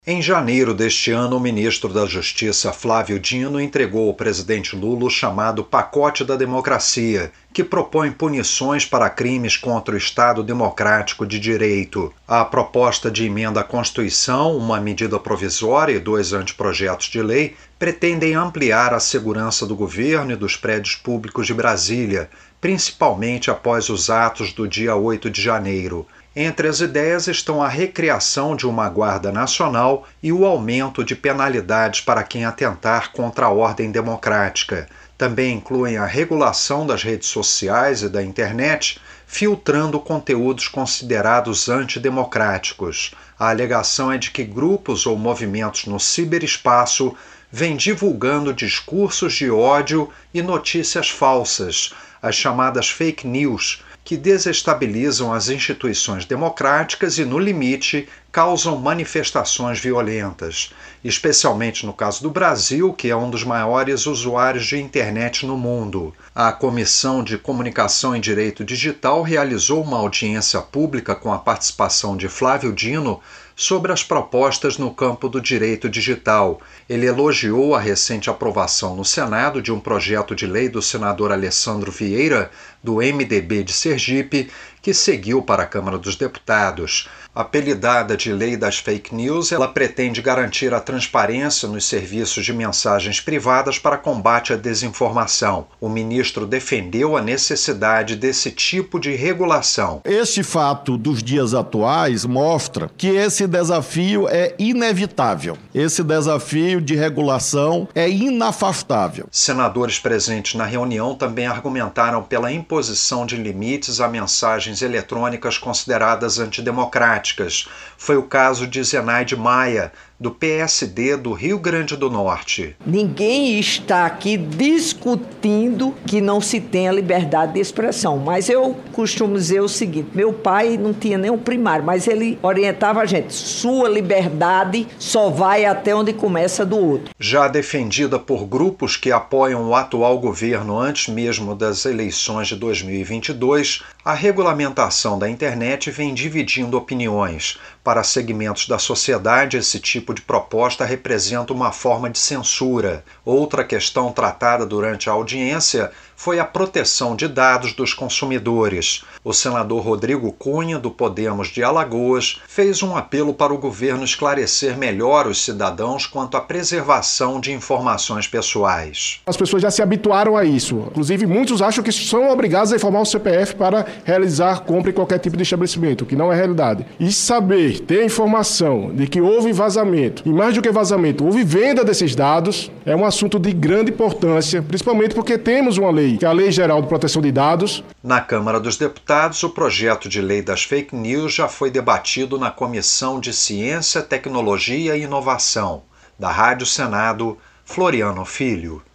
Em janeiro deste ano, o ministro da Justiça, Flávio Dino, entregou ao presidente Lula o chamado Pacote da Democracia, que propõe punições para crimes contra o Estado Democrático de Direito. A proposta de emenda à Constituição, uma medida provisória e 2 anteprojetos de lei, pretendem ampliar a segurança do governo e dos prédios públicos de Brasília, principalmente após os atos do dia 8 de janeiro. Entre as ideias estão a recriação de uma Guarda Nacional e o aumento de penalidades para quem atentar contra a ordem democrática. Também incluem a regulação das redes sociais e da internet, filtrando conteúdos considerados antidemocráticos. A alegação é de que grupos ou movimentos no ciberespaço vêm divulgando discursos de ódio e notícias falsas, as chamadas fake news, que desestabilizam as instituições democráticas e, no limite, causam manifestações violentas, especialmente no caso do Brasil, que é um dos maiores usuários de internet no mundo. A Comissão de Comunicação e Direito Digital realizou uma audiência pública com a participação de Flávio Dino sobre as propostas no campo do direito digital. Ele elogiou a recente aprovação no Senado de um projeto de lei do senador Alessandro Vieira, do MDB de Sergipe, que seguiu para a Câmara dos Deputados. Apelidada de Lei das Fake News, ela pretende garantir a transparência nos serviços de mensagens privadas para combate à desinformação. O ministro defendeu a necessidade desse tipo de regulação. Este fato dos dias atuais mostra que esse desafio é inevitável. Esse desafio de regulação é inafastável. Senadores presentes na reunião também argumentaram pela imposição de limites a mensagens eletrônicas consideradas antidemocráticas. Foi o caso de Zenaide Maia, do PSD do Rio Grande do Norte. Ninguém está aqui discutindo que não se tenha liberdade de expressão, mas eu costumo dizer o seguinte: meu pai não tinha nem um primário, mas ele orientava a gente: sua liberdade só vai até onde começa do outro. Já defendida por grupos que apoiam o atual governo antes mesmo das eleições de 2022, a regulamentação da internet vem dividindo opiniões. Para segmentos da sociedade, esse tipo de proposta representa uma forma de censura. Outra questão tratada durante a audiência foi a proteção de dados dos consumidores. O senador Rodrigo Cunha, do Podemos de Alagoas, fez um apelo para o governo esclarecer melhor os cidadãos quanto à preservação de informações pessoais. As pessoas já se habituaram a isso. Inclusive, muitos acham que são obrigados a informar o CPF para realizar compra em qualquer tipo de estabelecimento, o que não é realidade. E saber, ter a informação de que houve vazamento, e mais do que vazamento, houve venda desses dados, é um assunto de grande importância, principalmente porque temos uma lei, que é a Lei Geral de Proteção de Dados. Na Câmara dos Deputados, o projeto de lei das fake news já foi debatido na Comissão de Ciência, Tecnologia e Inovação. Da Rádio Senado, Floriano Filho.